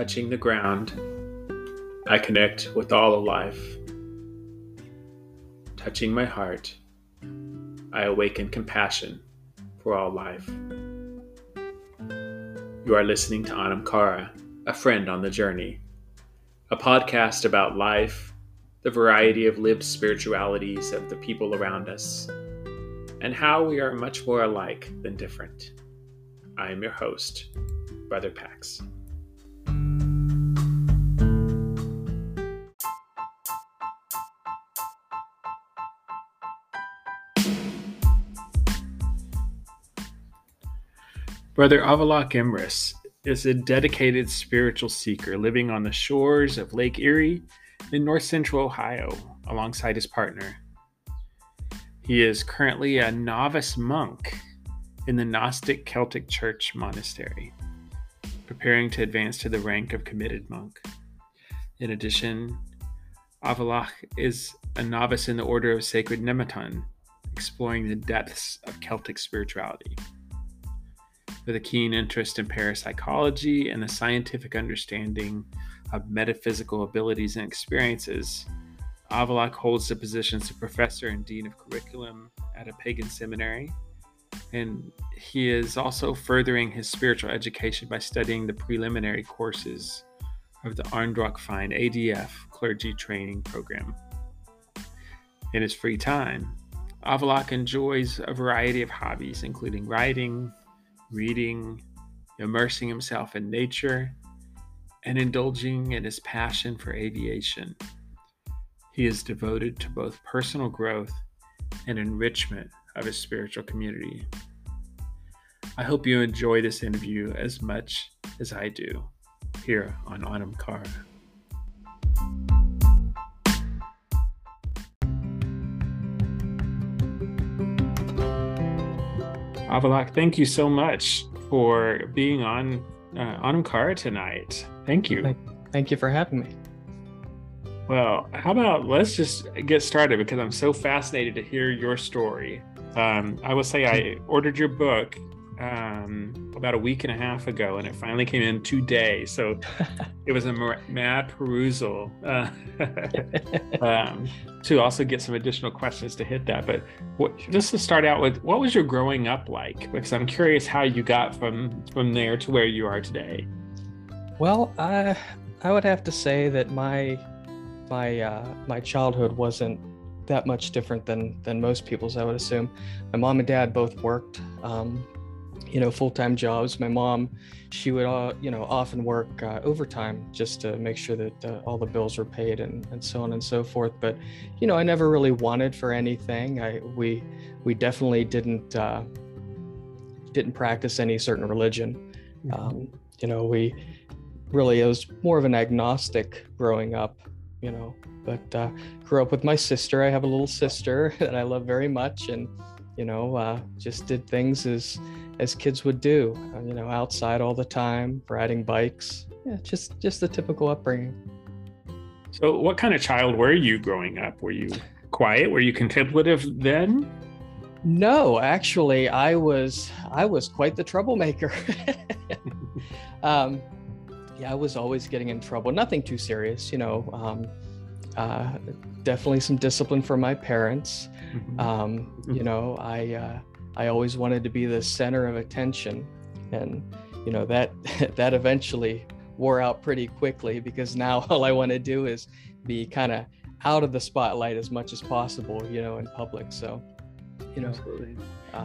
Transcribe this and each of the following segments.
touching the ground, I connect with all of life. Touching my heart, I awaken compassion for all life. You are listening to Anam Cara, a friend on the journey, a podcast about life, the variety of lived spiritualities of the people around us, and how we are much more alike than different. I am your host, Brother Pax. Brother Avalok Emrys is a dedicated spiritual seeker living on the shores of Lake Erie in north central Ohio alongside his partner. He is currently a novice monk in the Gnostic Celtic Church monastery, preparing to advance to the rank of committed monk. In addition, Avalok is a novice in the Order of Sacred Nemeton, exploring the depths of Celtic spirituality. With a keen interest in parapsychology and the scientific understanding of metaphysical abilities and experiences, Avalok holds the positions of professor and dean of curriculum at a pagan seminary, and he is also furthering his spiritual education by studying the preliminary courses of the Arndrock-Fine ADF clergy training program. In his free time, Avalok enjoys a variety of hobbies, including writing, reading, immersing himself in nature, and indulging in his passion for aviation. He is devoted to both personal growth and enrichment of his spiritual community. I hope you enjoy this interview as much as I do here on Anam Cara. Avalok, thank you so much for being on Anam Cara tonight. Thank you. Thank you for having me. Well, how about let's just get started because I'm so fascinated to hear your story. I will say I ordered your book about a week and a half ago, and it finally came in today. So it was a mad perusal to also get some additional questions to hit that. But just to start out with, what was your growing up like? Because I'm curious how you got from there to where you are today. Well, I would have to say that my childhood wasn't that much different than most people's, I would assume. My mom and dad both worked, full-time jobs. My mom, she would, often work overtime just to make sure that all the bills were paid and so on and so forth. But, I never really wanted for anything. We definitely didn't practice any certain religion. It was more of an agnostic growing up, but grew up with my sister. I have a little sister that I love very much, and just did things as kids would do, outside all the time, riding bikes. Yeah, just the typical upbringing. So what kind of child were you growing up? Were you quiet? Were you contemplative then? No, actually, I was quite the troublemaker. I was always getting in trouble. Nothing too serious, definitely some discipline from my parents. I always wanted to be the center of attention, and that eventually wore out pretty quickly, because now all I want to do is be kind of out of the spotlight as much as possible, in public. So, Absolutely.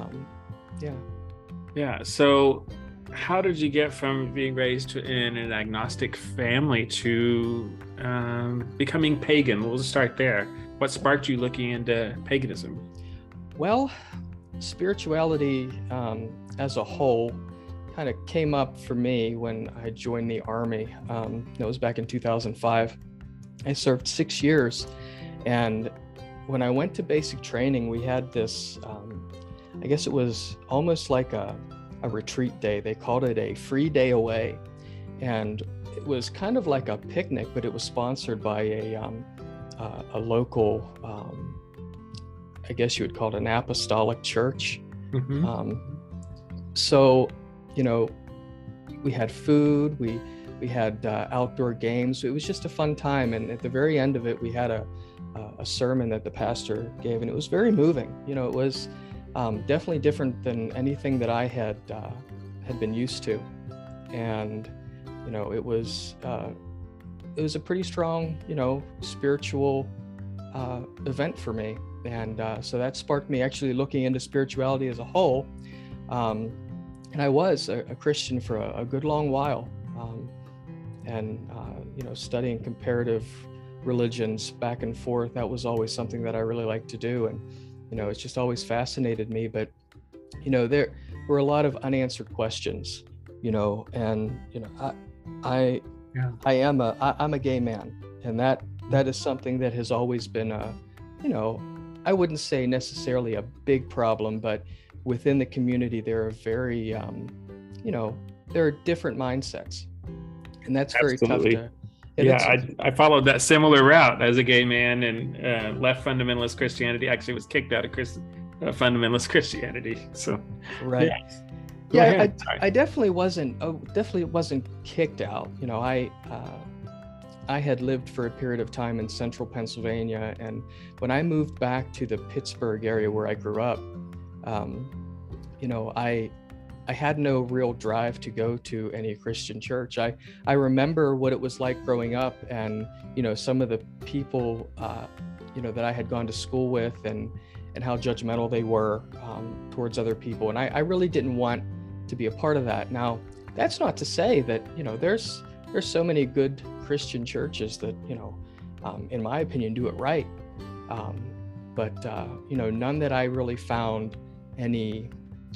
Yeah. So how did you get from being raised in an agnostic family to becoming pagan? We'll just start there. What sparked you looking into paganism? Well, spirituality as a whole kind of came up for me when I joined the Army. That was back in 2005. I served 6 years, and when I went to basic training, we had this, I guess it was almost like a retreat day. They called it a free day away, and it was kind of like a picnic, but it was sponsored by a local, I guess you would call it an apostolic church. So, we had food, we We had outdoor games. It was just a fun time. And at the very end of it, we had a sermon that the pastor gave, and it was very moving. You know, it was definitely different than anything that I had been used to. And, you know, it was a pretty strong, you know, spiritual event for me. And so that sparked me actually looking into spirituality as a whole. And I was a Christian for a good long while. You know, studying comparative religions back and forth, that was always something that I really liked to do. And, you know, it's just always fascinated me. But, you know, there were a lot of unanswered questions, you know, and, you know, I'm a gay man, and that is something that has always been you know, I wouldn't say necessarily a big problem, but within the community, there are very, you know, there are different mindsets, and that's very tough to. I followed that similar route as a gay man, and left fundamentalist Christianity. Actually, was kicked out of fundamentalist Christianity. So, right. Yeah, I definitely wasn't kicked out. You know, I had lived for a period of time in central Pennsylvania, and when I moved back to the Pittsburgh area where I grew up, you know, I had no real drive to go to any Christian church. I remember what it was like growing up, and, you know, some of the people, you know, that I had gone to school with, and how judgmental they were towards other people. And I really didn't want to be a part of that. Now, that's not to say that, you know, there's so many good Christian churches that, you know, in my opinion, do it right. But you know, none that I really found any,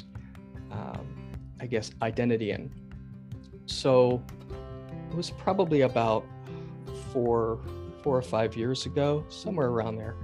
I guess, identity in. So it was probably about 4 or 5 years ago, somewhere around there.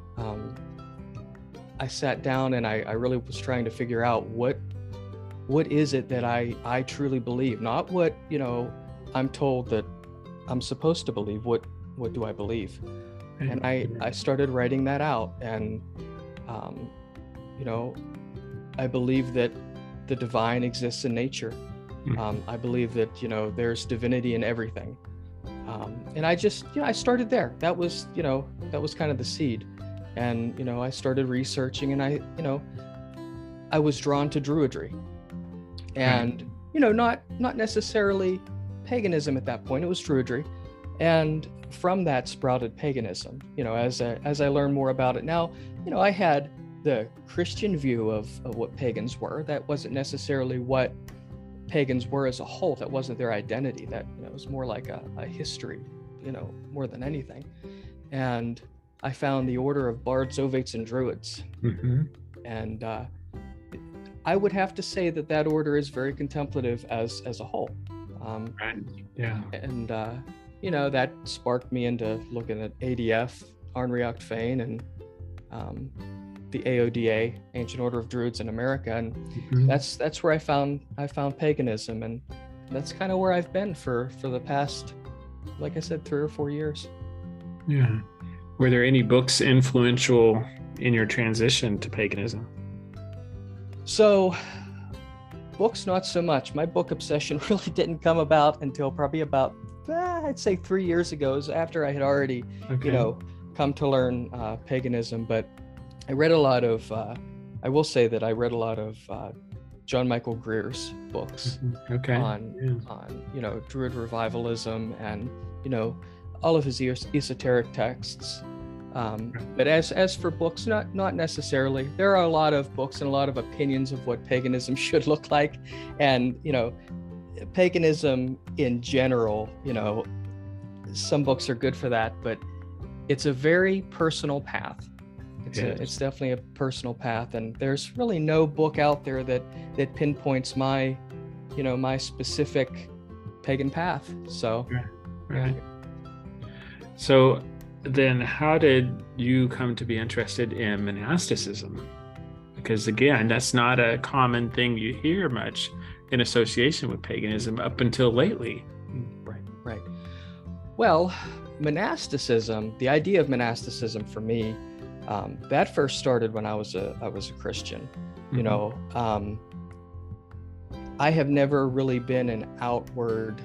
I sat down and I really was trying to figure out what is it that I truly believe, not what, you know, I'm told that I'm supposed to believe. What do I believe? And I started writing that out, and you know, I believe that the divine exists in nature. I believe that, you know, there's divinity in everything. And I just, you know, I started there. That was, you know, that was kind of the seed. And, you know, I started researching, and I was drawn to Druidry, and, you know, not necessarily paganism at that point. It was Druidry, and from that sprouted paganism. You know, as I learned more about it. Now, you know, I had the Christian view of what pagans were. That wasn't necessarily what pagans were as a whole. That wasn't their identity. That, you know, it was more like a history, you know, more than anything. And I found the order of bards, ovates, and druids. And I would have to say that order is very contemplative as a whole. And you know, that sparked me into looking at ADF, Arnriach Féin, and the AODA, Ancient Order of Druids in America, and that's where I found paganism, and that's kind of where I've been for the past, like I said, 3 or 4 years. Yeah. Were there any books influential in your transition to paganism? So, books, not so much. My book obsession really didn't come about until probably about, I'd say 3 years ago. It was after I had already, you know, come to learn paganism. But I read a lot of, I will say that I read a lot of John Michael Greer's books on, you know, Druid revivalism, and, you know, all of his esoteric texts. But as for books, not necessarily. There are a lot of books and a lot of opinions of what paganism should look like, and, you know, paganism in general, you know, some books are good for that, but it's a very personal path. It's definitely a personal path, and there's really no book out there that pinpoints my, you know, my specific pagan path. So, right. So then how did you come to be interested in monasticism? Because again, that's not a common thing you hear much in association with paganism up until lately. Right. Well, monasticism, the idea of monasticism for me, that first started when I was a Christian. You know, I have never really been an outward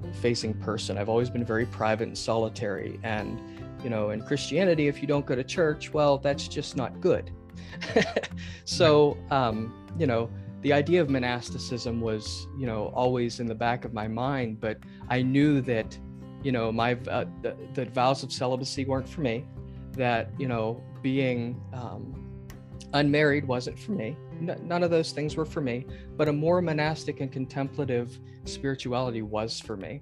facing person. I've always been very private and solitary. And, in Christianity, if you don't go to church, well, that's just not good. So, the idea of monasticism was, always in the back of my mind, but I knew that, the vows of celibacy weren't for me, that, being unmarried wasn't for me. None of those things were for me, but a more monastic and contemplative spirituality was for me.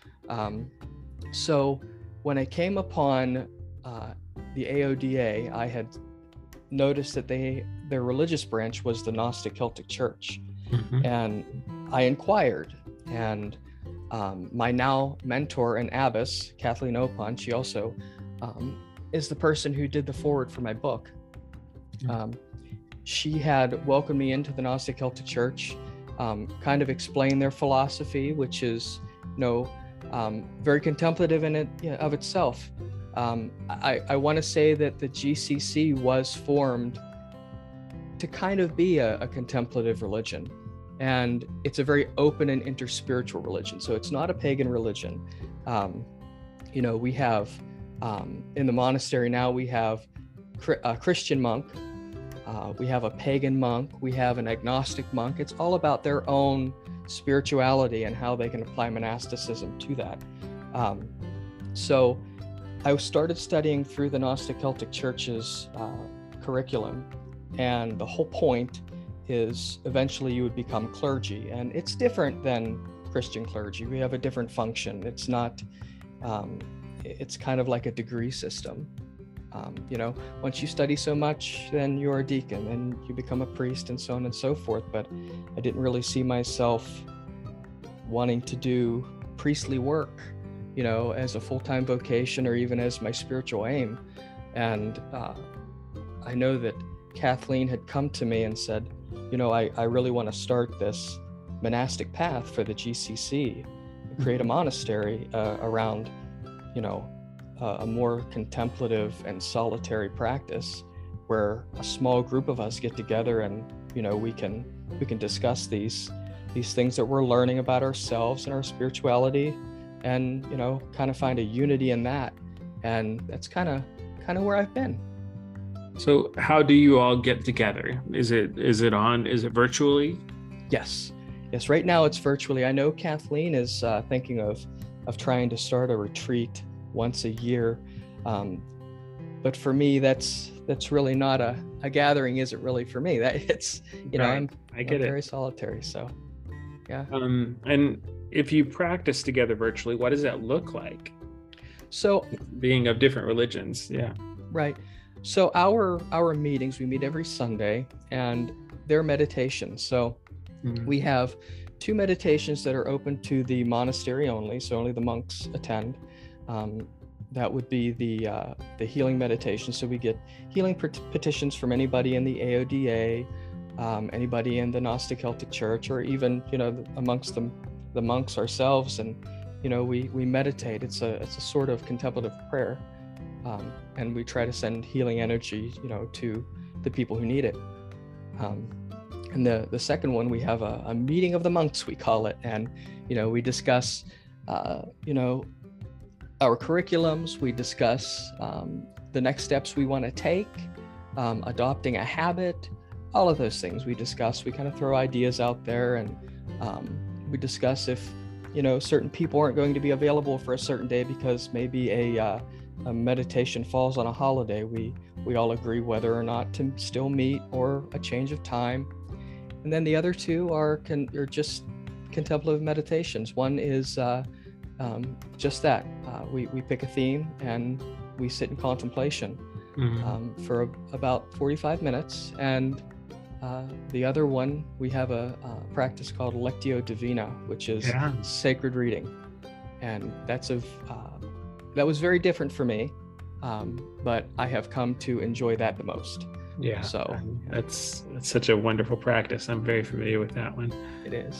So when I came upon the AODA, I had noticed that their religious branch was the Gnostic Celtic Church. Mm-hmm. And I inquired, and my now mentor and abbess, Kathleen Opon, she also is the person who did the foreword for my book. She had welcomed me into the Gnostic Celtic Church, kind of explained their philosophy, which is, very contemplative in it of itself. I want to say that the GCC was formed to kind of be a contemplative religion, and it's a very open and interspiritual religion. So it's not a pagan religion. We have in the monastery now, we have a Christian monk, we have a pagan monk, we have an agnostic monk. It's all about their own spirituality and how they can apply monasticism to that. So I started studying through the Gnostic Celtic Church's curriculum, and the whole point is eventually you would become clergy, and it's different than Christian clergy. We have a different function. It's not, it's kind of like a degree system. Once you study so much, then you're a deacon and you become a priest and so on and so forth. But I didn't really see myself wanting to do priestly work, as a full-time vocation or even as my spiritual aim. And I know that Kathleen had come to me and said, I really want to start this monastic path for the GCC, create a monastery around, a more contemplative and solitary practice where a small group of us get together and, we can discuss these things that we're learning about ourselves and our spirituality, and, kind of find a unity in that. And that's kind of where I've been. So how do you all get together? Is it virtually? Yes. Right now it's virtually. I know Kathleen is thinking of trying to start a retreat once a year. But for me, that's really not a gathering, is it really for me? That it's, right. I'm very solitary. So, yeah. And if you practice together virtually, what does that look like? So being of different religions. Yeah. Right. So our meetings, we meet every Sunday, and they're meditations. So we have 2 meditations that are open to the monastery only, so only the monks attend. That would be the healing meditation. So we get healing petitions from anybody in the AODA, anybody in the Gnostic Celtic Church, or even amongst the monks ourselves, and we meditate. It's a sort of contemplative prayer. And we try to send healing energy, to the people who need it. And the second one, we have a meeting of the monks, we call it. And, we discuss, our curriculums. We discuss the next steps we want to take, adopting a habit, all of those things we discuss. We kind of throw ideas out there, and we discuss if, certain people aren't going to be available for a certain day because maybe a meditation falls on a holiday. We all agree whether or not to still meet, or a change of time. And then the other 2 are just contemplative meditations. One is just that. We pick a theme and we sit in contemplation for about 45 minutes. And the other one, we have a practice called Lectio Divina, which is sacred reading. And that was very different for me, but I have come to enjoy that the most. Yeah. So that's such a wonderful practice. I'm very familiar with that one. It is.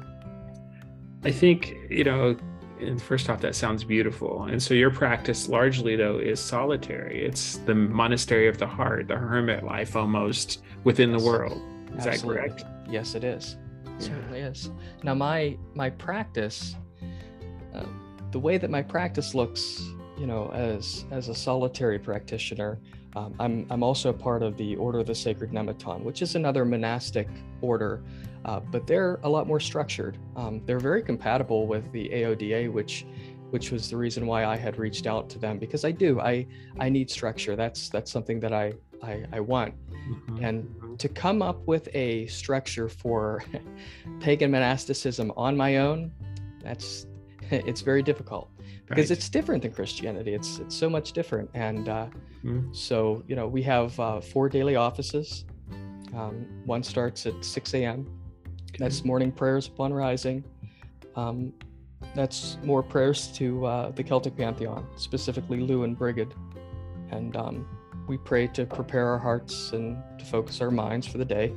I think, and first off, that sounds beautiful. And so your practice largely, though, is solitary. It's the monastery of the heart, the hermit life almost within the world. Is Absolutely. That correct? Yes, it is. It certainly is. Now, my practice, the way that my practice looks, as a solitary practitioner, I'm also a part of the Order of the Sacred Nemeton, which is another monastic order, but they're a lot more structured. They're very compatible with the AODA, which was the reason why I had reached out to them, because I need structure. That's something that I want. Mm-hmm. And to come up with a structure for pagan monasticism on my own, it's very difficult, because Right. it's different than Christianity. It's so much different. And so, we have 4 daily offices. One starts at 6 a.m. That's morning prayers upon rising. That's more prayers to the Celtic pantheon, specifically Lugh and Brigid. And we pray to prepare our hearts and to focus our minds for the day.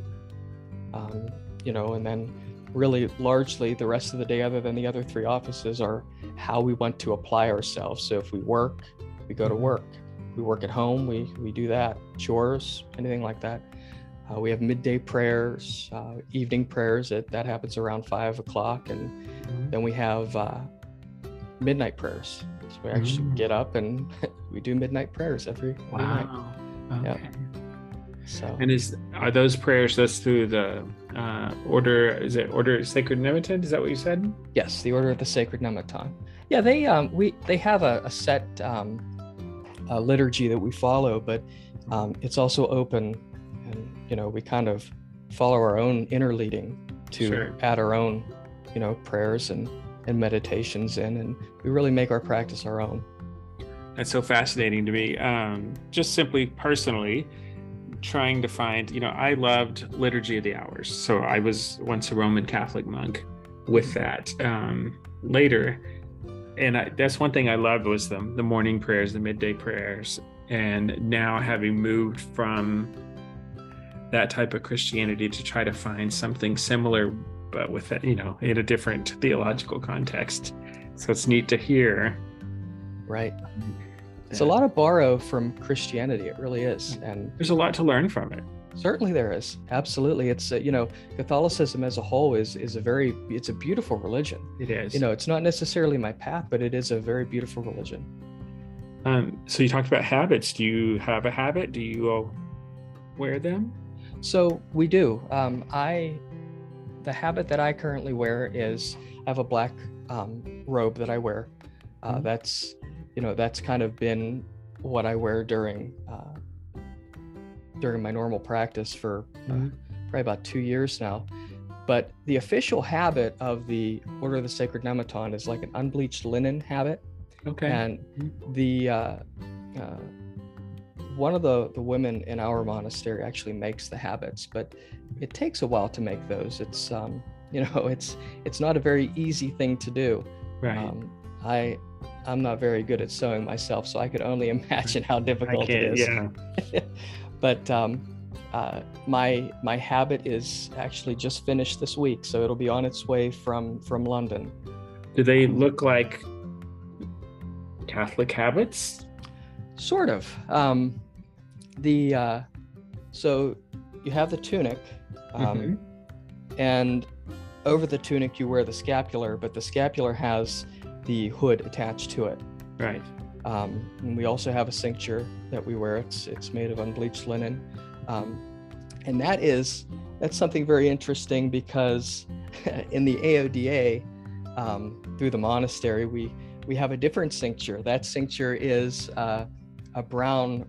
And then really largely the rest of the day, other than the other 3 offices, are how we want to apply ourselves. So if we work, we go to work. We work at home, we do that. Chores, anything like that. We have midday prayers, evening prayers. That happens around 5 o'clock. And then we have midnight prayers. So we actually get up and we do midnight prayers every night. Okay. Yeah. So. And are those prayers just through the order? Is it Order of Sacred Nemeton? Is that what you said? Yes, the Order of the Sacred Nemeton. Yeah, they have a set liturgy that we follow, but it's also open, and we kind of follow our own inner leading to add our own prayers and meditations in, and we really make our practice our own. That's so fascinating to me. Just simply personally, trying to find, I loved Liturgy of the Hours. So I was once a Roman Catholic monk with that later. And that's one thing I loved was the morning prayers, the midday prayers. And now having moved from that type of Christianity to try to find something similar, but with it, in a different theological context. So it's neat to hear. Right. It's a lot of borrow from Christianity. It really is. And there's a lot to learn from it. Certainly there is. Absolutely. It's, Catholicism as a whole is it's a beautiful religion. It is. It's not necessarily my path, but it is a very beautiful religion. So you talked about habits. Do you have a habit? Do you wear them? So we do. The habit that I currently wear is I have a black robe that I wear. That's kind of been what I wear during my normal practice for probably about 2 years now. But the official habit of the Order of the Sacred Nemeton is like an unbleached linen habit. Okay. And the one of the women in our monastery actually makes the habits, but it takes a while to make those. It's it's not a very easy thing to do. Right. I'm not very good at sewing myself, so I could only imagine how difficult it is. Yeah. But my habit is actually just finished this week, so it'll be on its way from London. Do they look like Catholic habits? Sort of. So you have the tunic, and over the tunic you wear the scapular, but the scapular has the hood attached to it. Right. And we also have a cincture that we wear. It's made of unbleached linen, and that's something very interesting, because in the AODA, through the monastery, we have a different cincture. That cincture is a brown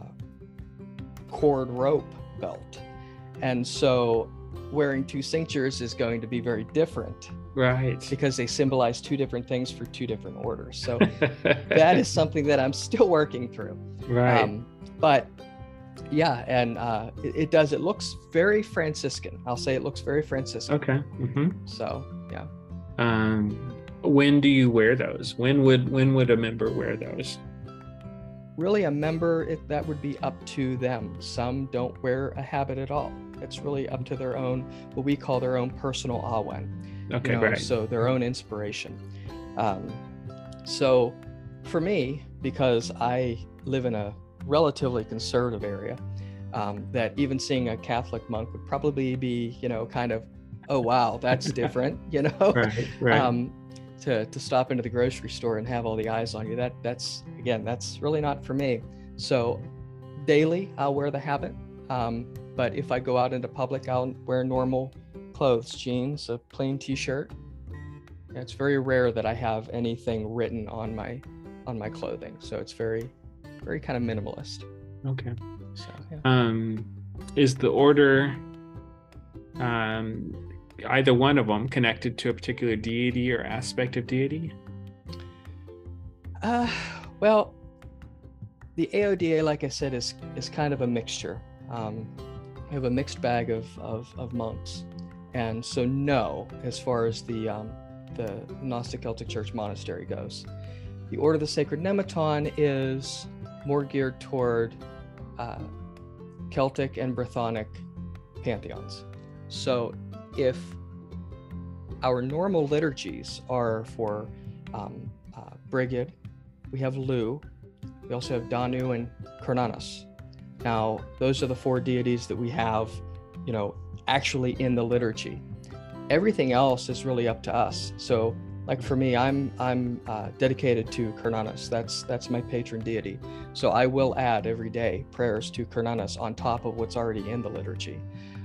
cord rope belt, and so wearing 2 cinctures is going to be very different. Right. Because they symbolize 2 different things for 2 different orders. So that is something that I'm still working through. Right. But yeah, and it looks very Franciscan. I'll say it looks very Franciscan. Okay. So yeah. When do you wear those? When would a member wear those? Really, a member, that would be up to them. Some don't wear a habit at all. It's really up to their own, what we call their own personal awen. Okay, right. So their own inspiration. So for me, because I live in a relatively conservative area, that even seeing a Catholic monk would probably be, kind of, oh wow, that's different, Right. to stop into the grocery store and have all the eyes on you. That's really not for me. So daily, I'll wear the habit. But if I go out into public, I'll wear normal clothes, jeans, a plain t-shirt. It's very rare that I have anything written on my clothing. So it's very, very kind of minimalist. Okay. So, yeah. Is the order, either one of them, connected to a particular deity or aspect of deity? Well, the AODA, like I said, is kind of a mixture. We have a mixed bag of monks, and so no, as far as the Gnostic Celtic Church monastery goes, the Order of the Sacred Nematon is more geared toward Celtic and Brythonic pantheons. So if our normal liturgies are for Brigid, we have Lu, we also have Danu and Cernunnos. Now, those are the four deities that we have, actually in the liturgy. Everything else is really up to us. So, like for me, I'm dedicated to Cernunnos. That's my patron deity. So I will add every day prayers to Cernunnos on top of what's already in the liturgy.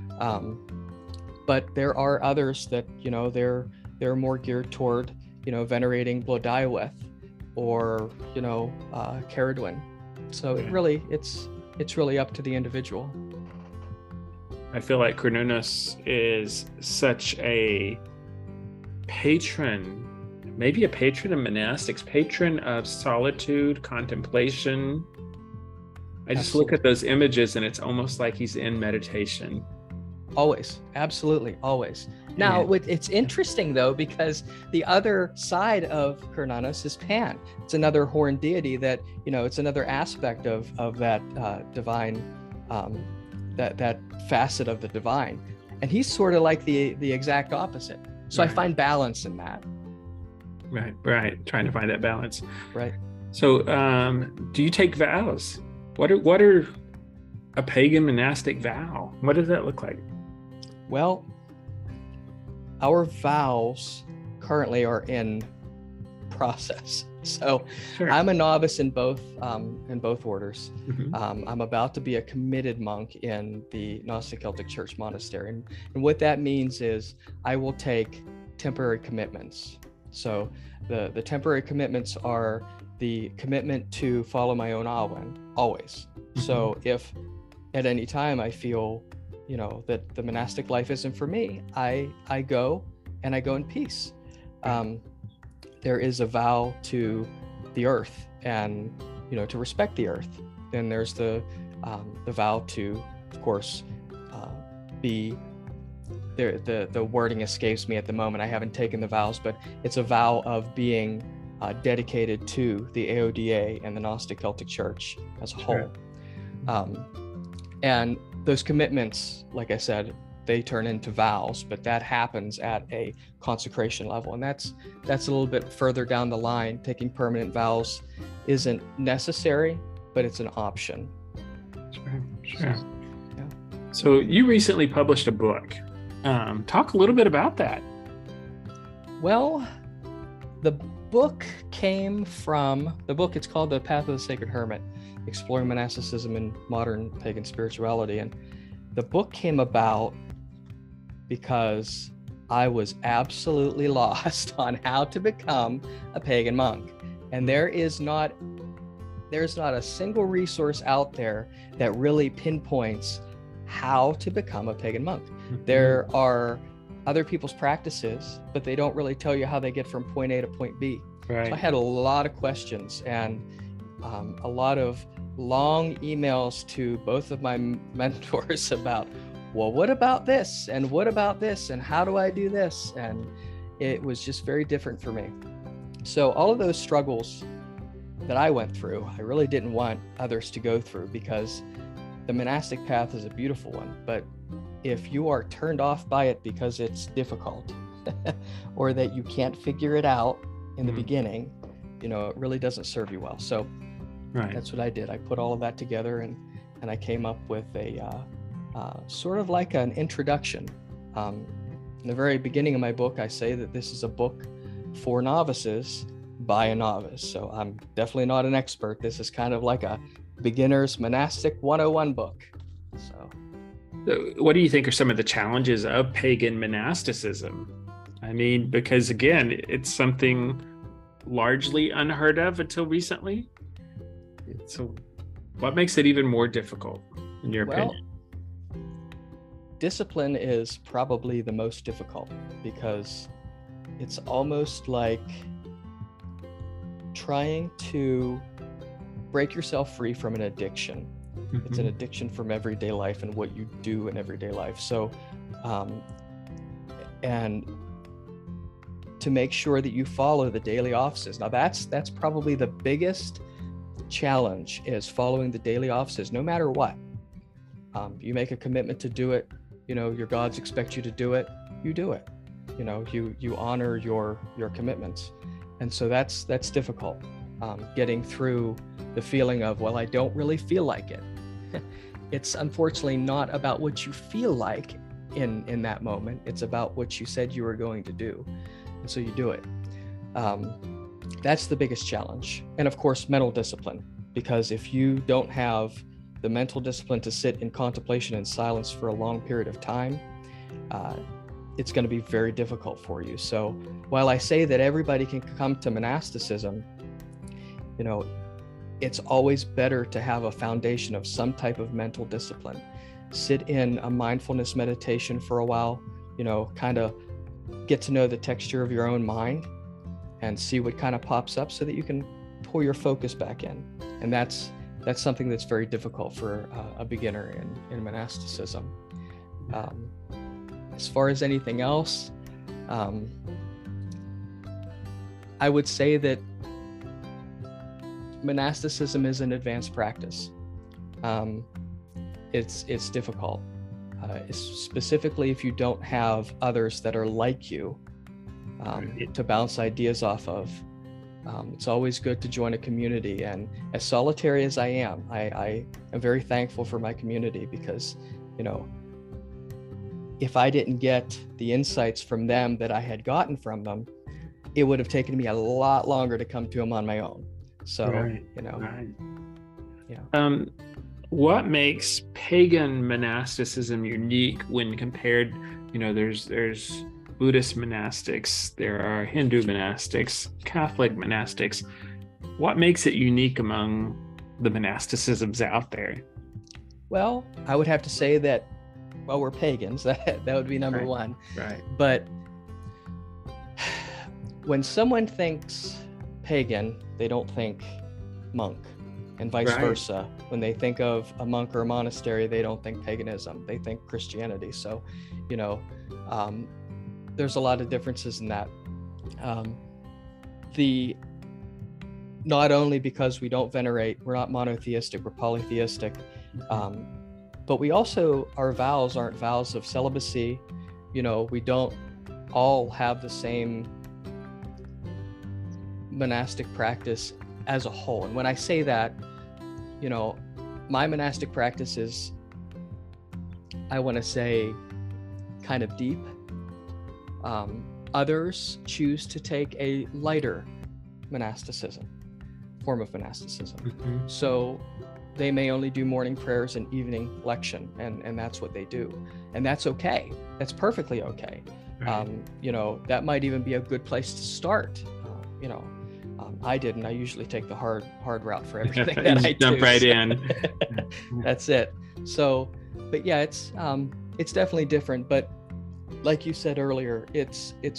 But there are others that they're more geared toward venerating Blodeuwedd or Caradwyn. So it's really up to the individual. I feel like Cernunnos is such a patron, maybe a patron of monastics, patron of solitude, contemplation. I just look at those images and it's almost like he's in meditation. Always, absolutely, always. Now, it's interesting though, because the other side of Cernunnos is Pan. It's another horned deity that, it's another aspect of that divine, that facet of the divine. And he's sort of like the exact opposite. So right. I find balance in that. Right. Trying to find that balance. Right. So, do you take vows? What are a pagan monastic vow? What does that look like? Well, our vows currently are in process. So sure. I'm a novice in both orders. Mm-hmm. I'm about to be a committed monk in the Gnostic Celtic Church monastery. And what that means is I will take temporary commitments. So the temporary commitments are the commitment to follow my own Awen, always. Mm-hmm. So if at any time I feel that the monastic life isn't for me, I go in peace. There is a vow to the earth and to respect the earth. Then there's the vow to, of course, be there. The wording escapes me at the moment. I haven't taken the vows, but it's a vow of being dedicated to the AODA and the Gnostic Celtic Church as a whole. And those commitments, like I said, they turn into vows, but that happens at a consecration level. And that's a little bit further down the line. Taking permanent vows isn't necessary, but it's an option. Sure. Yeah. So you recently published a book. Talk a little bit about that. Well, the book it's called The Path of the Sacred Hermit, Exploring Monasticism in Modern Pagan Spirituality. And the book came about because I was absolutely lost on how to become a pagan monk. And there's not a single resource out there that really pinpoints how to become a pagan monk. Mm-hmm. There are other people's practices, but they don't really tell you how they get from point A to point B. Right. So I had a lot of questions and a lot of long emails to both of my mentors about, well, what about this? And what about this? And how do I do this? And it was just very different for me. So all of those struggles that I went through, I really didn't want others to go through, because the monastic path is a beautiful one. But if you are turned off by it because it's difficult or that you can't figure it out in the beginning, it really doesn't serve you well. So that's what I did. I put all of that together and I came up with a sort of like an introduction. In the very beginning of my book, I say that this is a book for novices by a novice. So I'm definitely not an expert. This is kind of like a beginner's monastic 101 book. So what do you think are some of the challenges of pagan monasticism? I mean, because again, it's something largely unheard of until recently. So what makes it even more difficult, in your opinion? Discipline is probably the most difficult, because it's almost like trying to break yourself free from an addiction. Mm-hmm. It's an addiction from everyday life and what you do in everyday life. So, and to make sure that you follow the daily offices. Now that's probably the biggest challenge, is following the daily offices, no matter what. You make a commitment to do it, your gods expect you to do it, you do it. You honor your commitments. And so that's difficult, getting through the feeling of, well, I don't really feel like it. It's unfortunately not about what you feel like in that moment. It's about what you said you were going to do. And so you do it. That's the biggest challenge. And of course, mental discipline, because if you don't have the mental discipline to sit in contemplation and silence for a long period of time, it's going to be very difficult for you. So while I say that everybody can come to monasticism, it's always better to have a foundation of some type of mental discipline. Sit in a mindfulness meditation for a while, kind of get to know the texture of your own mind and see what kind of pops up, so that you can pull your focus back in. And that's something that's very difficult for a beginner in monasticism. As far as anything else, I would say that monasticism is an advanced practice. It's difficult, specifically if you don't have others that are like you, to bounce ideas off of. It's always good to join a community, and as solitary as I am very thankful for my community, because if I didn't get the insights from them that I had gotten from them, it would have taken me a lot longer to come to them on my own. So, right. Yeah. What makes pagan monasticism unique when compared, there's Buddhist monastics, there are Hindu monastics, Catholic monastics. What makes it unique among the monasticisms out there? Well, I would have to say that, well, we're pagans. That would be number one. Right. But when someone thinks pagan, they don't think monk, and vice versa. When they think of a monk or a monastery, they don't think paganism, they think Christianity. So, there's a lot of differences in that. Not only because we don't venerate, we're not monotheistic, we're polytheistic, but we also, our vows aren't vows of celibacy. We don't all have the same monastic practice as a whole. And when I say that, my monastic practice is, I want to say, kind of deep. Others choose to take a lighter form of monasticism. Mm-hmm. So they may only do morning prayers and evening lection, and that's what they do. And that's okay. That's perfectly okay. Right. That might even be a good place to start. I didn't. I usually take the hard route for everything that I jump do. Right in. That's it. So, but yeah, it's definitely different. But like you said earlier, it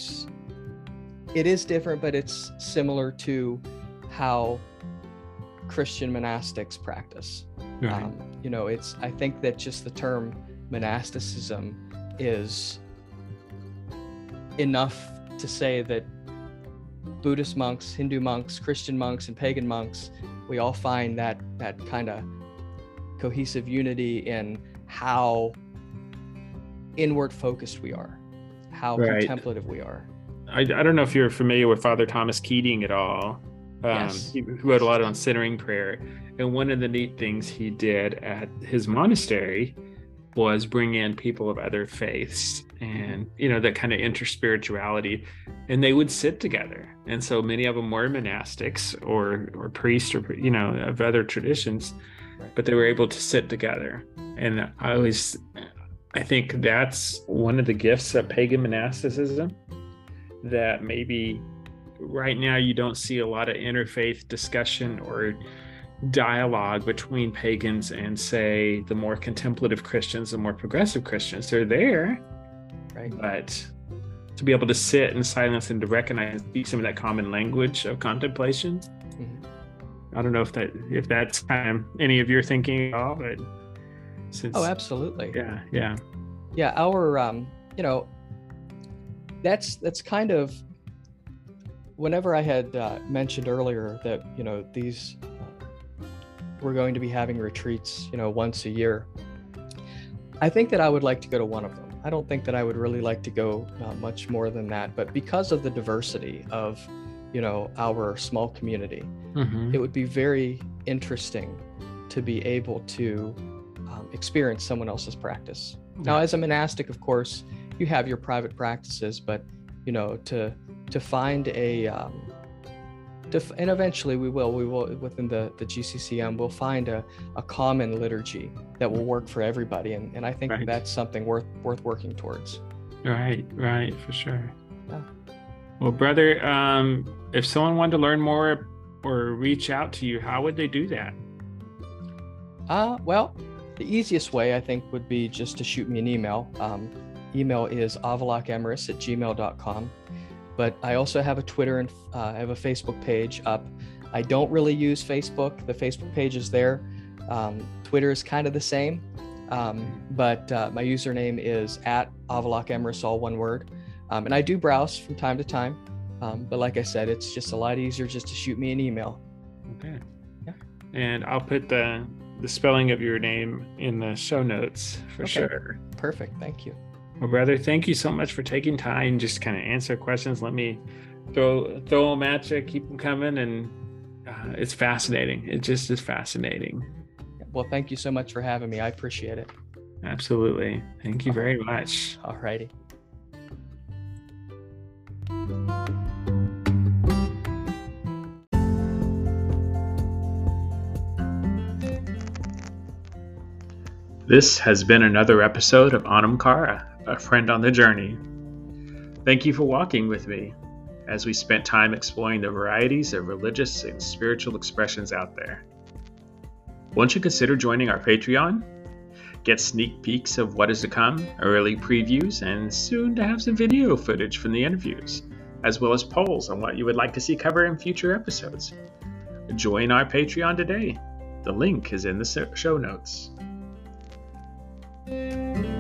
is different, but it's similar to how Christian monastics practice. Right. I think that just the term monasticism is enough to say that Buddhist monks, Hindu monks, Christian monks, and pagan monks, we all find that kind of cohesive unity in how inward focused we are, how contemplative we are. I don't know if you're familiar with Father Thomas Keating at all. Yes. He wrote a lot on centering prayer. And one of the neat things he did at his monastery was bring in people of other faiths and that kind of interspirituality, and they would sit together. And so many of them were monastics or priests, or of other traditions, but they were able to sit together. And I think that's one of the gifts of pagan monasticism, that maybe right now you don't see a lot of interfaith discussion or dialogue between pagans and, say, the more contemplative Christians, the more progressive Christians. They're there, right? But to be able to sit in silence and to recognize, speak some of that common language of contemplation. I don't know if that's kind of any of your thinking at all, but absolutely. Yeah. Our that's kind of, whenever I had mentioned earlier that these we're going to be having retreats once a year, I think that I would like to go to one of them. I don't think that I would really like to go much more than that, but because of the diversity of our small community, it would be very interesting to be able to experience someone else's practice. Now, as a monastic, of course, you have your private practices, but to find a and eventually we will within the GCCM, we'll find a common liturgy that will work for everybody, and I think that's something worth working towards. Right, for sure. Yeah. Well, brother, if someone wanted to learn more or reach out to you, how would they do that? Well, the easiest way, I think, would be just to shoot me an email. Email is avalokemrys@gmail.com. But I also have a Twitter and I have a Facebook page up. I don't really use Facebook. The Facebook page is there. Twitter is kind of the same, but my username is @avalokemrys, all one word. And I do browse from time to time. But like I said, it's just a lot easier just to shoot me an email. Okay. Yeah. And I'll put the spelling of your name in the show notes for sure. Perfect. Thank you. Well, brother, thank you so much for taking time, just kind of answer questions. Let me throw them at you, keep them coming, and it's fascinating. It just is fascinating. Well, thank you so much for having me. I appreciate it. Absolutely. Thank you very much. All righty. This has been another episode of Anam Cara, a friend on the journey. Thank you for walking with me as we spent time exploring the varieties of religious and spiritual expressions out there. Won't you consider joining our Patreon? Get sneak peeks of what is to come, early previews, and soon to have some video footage from the interviews, as well as polls on what you would like to see covered in future episodes. Join our Patreon today. The link is in the show notes.